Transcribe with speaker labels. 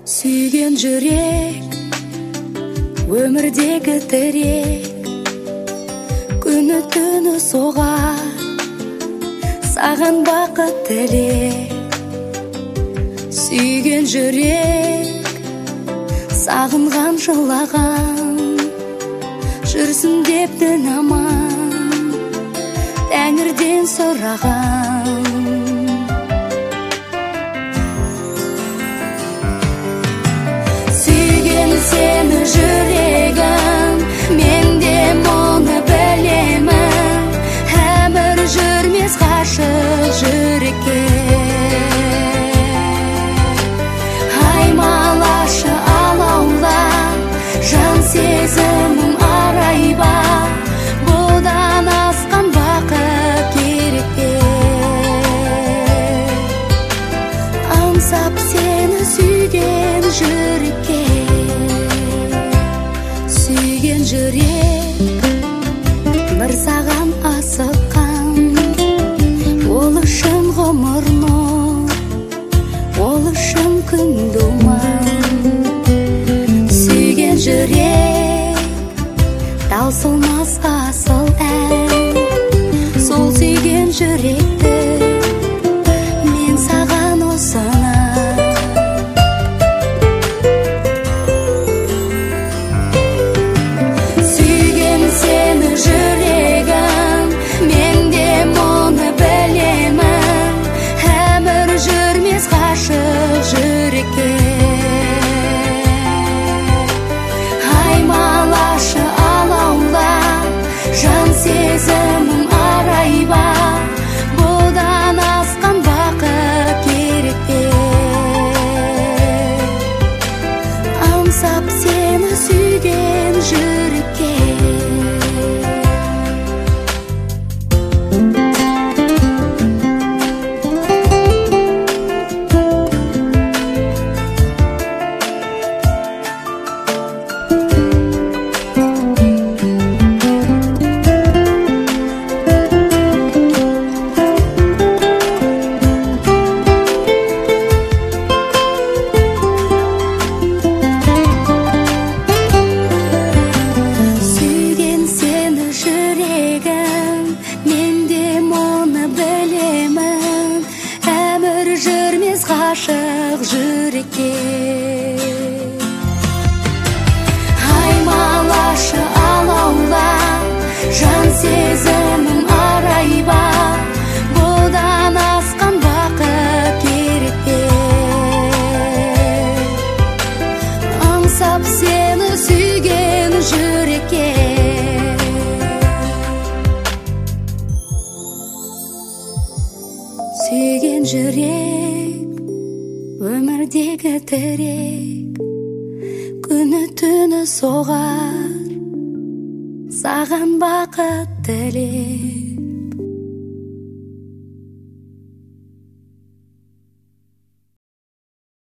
Speaker 1: Сүйген жүрек өмірдегі тірек, күні түні соғар, саған бақыт тілек. Сүйген жүрек сағынған жылаған, жүрсін деп дін аман, Тәңірден сұраған. Сені жүрегім, мен де мұны білемін, әмір жүрмес ғашық жүрекке. Аймалашы алаулар, жан сезімім арайба, бұдан асқан бақыт керек пе? Аңсап сені сүйген жүрекке. Сүйген жүрек бір саған асыққан, ол үшін ғұмыр нұр, ол үшін күн думан. Сүйген жүрек таусылмас асыл ән, сол сүйген жүректі мен саған ұсынам. Жүрегім, мен де мұны білемін, әмір жүрмес ғашық жүрекке. Аймалашы алаулар, жан сезімім арайба, бұдан асқан бақыт керек пе? Аңсап сені сүйген жүрекке. Ғашық жүрекке. Аймалашы алаулар, жан сезімім арайба, бұдан асқан бақыт керек пе? Аңсап сені сүйген жүрекке. Сүйген жүрек өмірдегі тірек, күні түні соғар, саған бақыт тілек.